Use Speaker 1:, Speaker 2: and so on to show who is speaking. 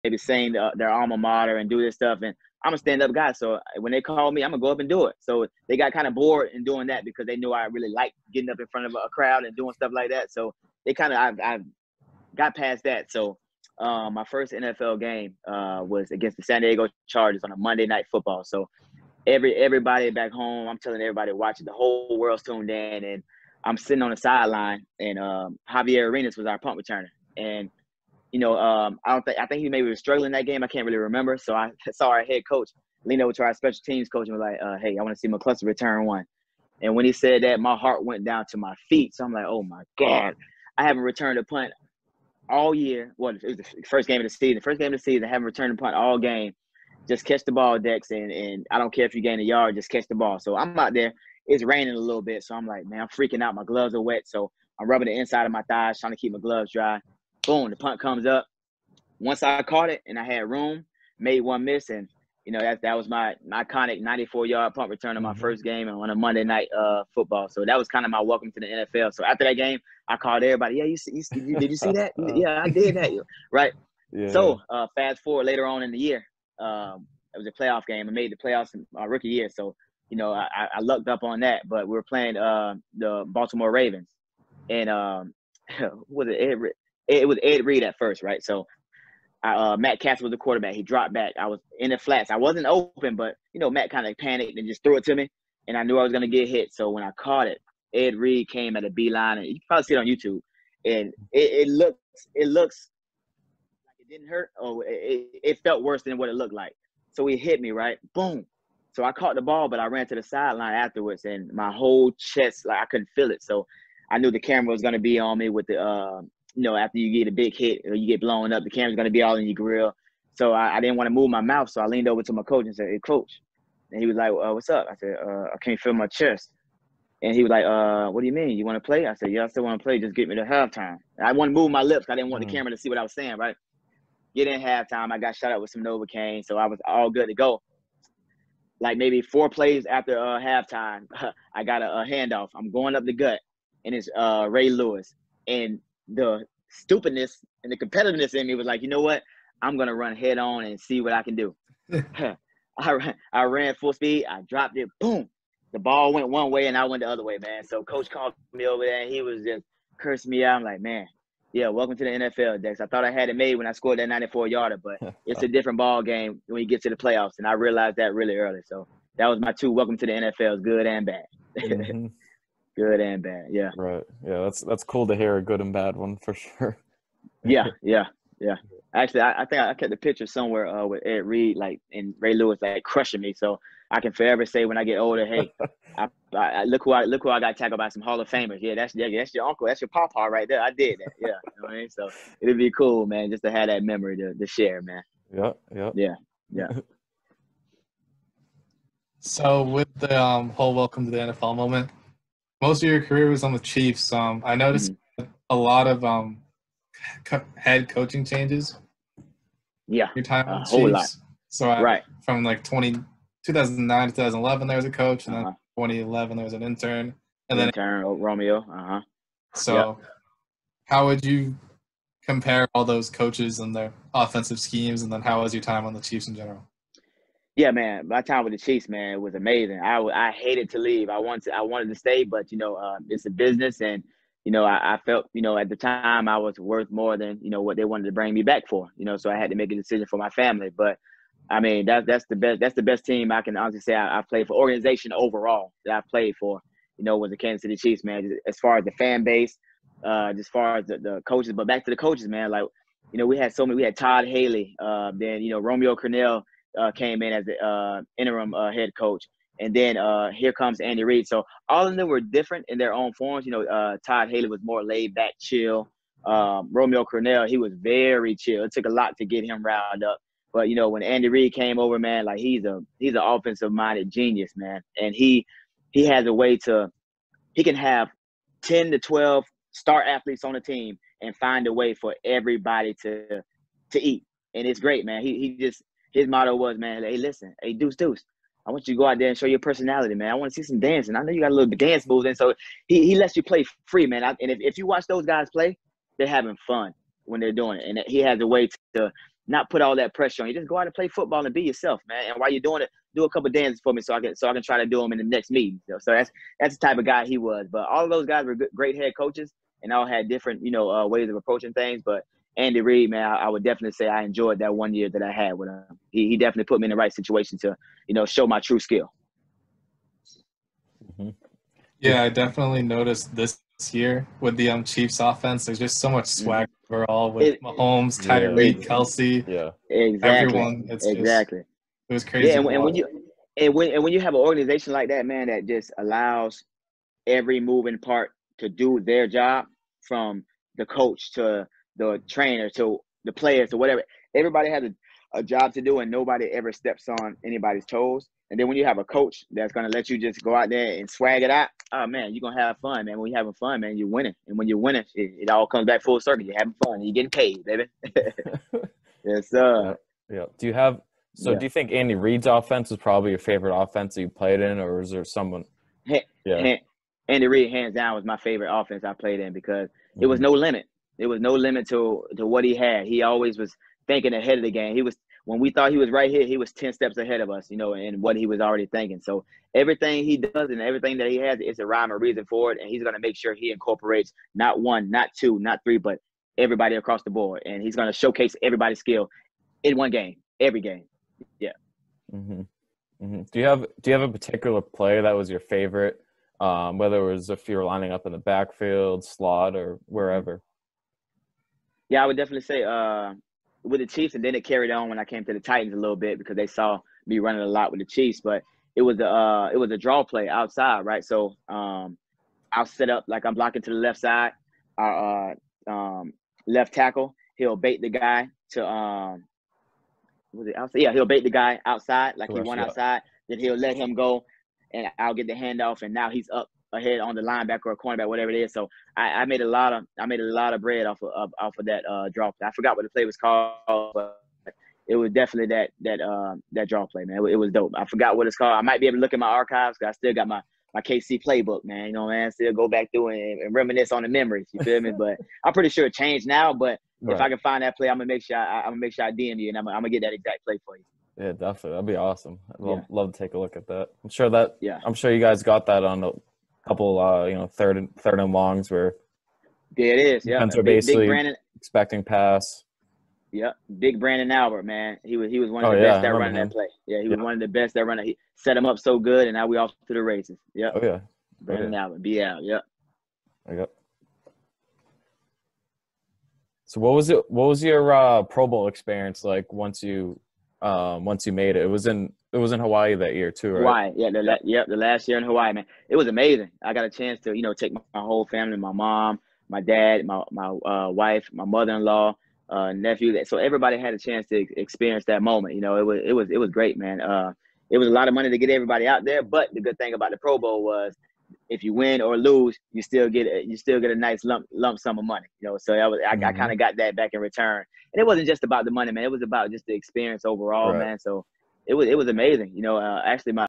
Speaker 1: maybe sing their alma mater and do this stuff. And I'm a stand-up guy, so when they call me, I'm gonna go up and do it. So they got kind of bored in doing that because they knew I really liked getting up in front of a crowd and doing stuff like that. So they kind of I've got past that. So my first NFL game was against the San Diego Chargers on a Monday Night Football. So everybody back home, I'm telling everybody watching, the whole world's tuned in, and I'm sitting on the sideline, and Javier Arenas was our punt returner, and I think he maybe was struggling that game. I can't really remember. So I saw our head coach lean over to our special teams coach and was like, "Hey, I want to see McCluster return one." And when he said that, my heart went down to my feet. So I'm like, "Oh my God, I haven't returned a punt all year." Well, it was the first game of the season. I haven't returned a punt all game. Just catch the ball, Dex, and I don't care if you gain a yard, just catch the ball. So I'm out there. It's raining a little bit, so I'm like, man, I'm freaking out. My gloves are wet, so I'm rubbing the inside of my thighs, trying to keep my gloves dry. Boom, the punt comes up. Once I caught it and I had room, made one miss, and that was my iconic 94-yard punt return on my first game on a Monday Night Football. So that was kind of my welcome to the NFL. So after that game, I called everybody. Yeah, did you see that? Yeah, I did that. Right. Yeah. So fast forward later on in the year, it was a playoff game. I made the playoffs in my rookie year. So I lucked up on that. But we were playing the Baltimore Ravens, and was it was Ed Reed at first, right? So Matt Cass was the quarterback. He dropped back. I was in the flats. I wasn't open, but Matt kind of panicked and just threw it to me, and I knew I was going to get hit. So when I caught it, Ed Reed came at a beeline, and you can probably see it on YouTube. And it looks like it didn't hurt. Oh, it felt worse than what it looked like. So he hit me, right? Boom. So I caught the ball, but I ran to the sideline afterwards, and my whole chest, like I couldn't feel it. So I knew the camera was going to be on me with the after you get a big hit or you get blown up, the camera's going to be all in your grill. So I didn't want to move my mouth. So I leaned over to my coach and said, "Hey, coach." And he was like, "What's up?" I said, "I can't feel my chest." And he was like, "What do you mean? You want to play?" I said, "Yeah, I still want to play. Just get me to halftime." And I want to move my lips. I didn't want the camera to see what I was saying, right? Get in halftime. I got shot up with some Novocaine. So I was all good to go. Like maybe 4 plays after halftime, I got a handoff. I'm going up the gut, and it's Ray Lewis. And the stupidness and the competitiveness in me was like, you know what? I'm going to run head on and see what I can do. I ran full speed. I dropped it. Boom. The ball went one way and I went the other way, man. So coach called me over there and he was just cursing me out. I'm like, man, yeah, welcome to the NFL, Dex. I thought I had it made when I scored that 94-yarder, but it's a different ball game when you get to the playoffs. And I realized that really early. So that was my 2 welcome to the NFL, good and bad. Mm-hmm. Good and bad, yeah.
Speaker 2: Right. Yeah, that's cool to hear, a good and bad one for sure.
Speaker 1: Yeah. Actually, I think I kept the picture somewhere with Ed Reed, like, and Ray Lewis, like, crushing me. So I can forever say when I get older, hey, I look who I got tackled by some Hall of Famers. Yeah, that's your uncle, that's your papa right there. I did that. Yeah, you know what I mean? So it'd be cool, man, just to have that memory to share, man. Yeah.
Speaker 3: So with the whole welcome to the NFL moment, most of your career was on the Chiefs. I noticed a lot of head coaching changes.
Speaker 1: Yeah,
Speaker 3: your time on the
Speaker 1: whole
Speaker 3: Chiefs.
Speaker 1: Lot.
Speaker 3: So from like 2009 to 2011, there was a coach, and then 2011 there was an intern, and then
Speaker 1: Romeo.
Speaker 3: So, how would you compare all those coaches and their offensive schemes, and then how was your time on the Chiefs in general?
Speaker 1: Yeah, man, my time with the Chiefs, man, was amazing. I hated to leave. I wanted to stay, but it's a business, and I felt at the time I was worth more than what they wanted to bring me back for. So I had to make a decision for my family. But I mean, that's the best team I can honestly say I've played for. Organization overall that I've played for, was the Kansas City Chiefs, man. As far as the fan base, as far as the coaches, but back to the coaches, man. Like we had so many. We had Todd Haley, then Romeo Crennel came in as the interim head coach. And then here comes Andy Reid. So all of them were different in their own forms. Todd Haley was more laid back, chill. Romeo Crennel, he was very chill. It took a lot to get him riled up. But when Andy Reid came over, man, like he's an offensive minded genius, man. And he has a way he can have 10 to 12 star athletes on the team and find a way for everybody to eat. And it's great, man. His motto was, man, hey, listen, hey, Deuce, I want you to go out there and show your personality, man. I want to see some dancing. I know you got a little dance moves. And so he lets you play free, man. And if you watch those guys play, they're having fun when they're doing it. And he has a way to, not put all that pressure on you. Just go out and play football and be yourself, man. And while you're doing it, do a couple of dances for me so I can try to do them in the next meeting. So that's the type of guy he was. But all of those guys were great head coaches and all had different, ways of approaching things. But Andy Reid, man, I would definitely say I enjoyed that 1 year that I had with him. He definitely put me in the right situation to, show my true skill.
Speaker 2: Mm-hmm.
Speaker 3: Yeah, I definitely noticed this year with the Chiefs offense. There's just so much swag overall with Mahomes, Tyreek, Kelsey, everyone. It's
Speaker 1: exactly.
Speaker 3: It was crazy.
Speaker 1: Yeah, and when you have an organization like that, man, that just allows every moving part to do their job, from the coach to the trainer to the players to whatever. Everybody has a job to do, and nobody ever steps on anybody's toes. And then when you have a coach that's going to let you just go out there and swag it out, oh, man, you're going to have fun, man. When you're having fun, man, you're winning. And when you're winning, it all comes back full circle. You're having fun. And you're getting paid, baby. Yes, sir.
Speaker 2: Yeah. Do you think Andy Reid's offense was probably your favorite offense that you played in, or is there someone?
Speaker 1: Andy Reid, hands down, was my favorite offense I played in because it was no limit. There was no limit to what he had. He always was thinking ahead of the game. When we thought he was right here, he was 10 steps ahead of us, and what he was already thinking. So everything he does and everything that he has, it's a rhyme or reason for it. And he's going to make sure he incorporates not one, not two, not three, but everybody across the board. And he's going to showcase everybody's skill in one game, every game. Yeah.
Speaker 2: Mm-hmm. Mm-hmm. Do you have a particular play that was your favorite, whether it was if you were lining up in the backfield, slot, or wherever?
Speaker 1: Yeah, I would definitely say with the Chiefs, and then it carried on when I came to the Titans a little bit because they saw me running a lot with the Chiefs. But it was a draw play outside, right? So I'll set up like I'm blocking to the left side. Our left tackle, he'll bait the guy to was it outside? Yeah, he'll bait the guy outside like he won outside. Then he'll let him go, and I'll get the handoff, and now he's up ahead on the linebacker or cornerback, whatever it is. So I made a lot of bread off of that draw play. I forgot what the play was called, but it was definitely that draw play, man. It was dope. I forgot what it's called. I might be able to look at my archives because I still got my KC playbook, man. Man, still go back through and reminisce on the memories. You feel me? But I'm pretty sure it changed now. But if I can find that play, I'm gonna make sure I DM you, and I'm gonna get that exact play for you.
Speaker 2: Yeah, definitely. That'd be awesome. I'd love to take a look at that. I'm sure you guys got that on a couple third and longs where
Speaker 1: it is. Yeah,
Speaker 2: basically big expecting pass.
Speaker 1: Yeah, big Brandon Albert, man. He was one of the best that ran that play. Yeah, he was one of the best that ran it. He set him up so good, and now we off to the races. Yeah.
Speaker 2: Oh yeah.
Speaker 1: Brandon Albert, BL. Yep.
Speaker 2: Yep. So what was your Pro Bowl experience like once you made it? It was in Hawaii that year too, right?
Speaker 1: Hawaii, the last year in Hawaii, man. It was amazing. I got a chance to take my whole family, my mom, my dad, my wife, my mother-in-law, nephew. So everybody had a chance to experience that moment. It was great, man. It was a lot of money to get everybody out there, but the good thing about the Pro Bowl was, if you win or lose, you still get a nice lump sum of money. So I kind of got that back in return. And it wasn't just about the money, man. It was about just the experience overall, man. So it was amazing. Actually,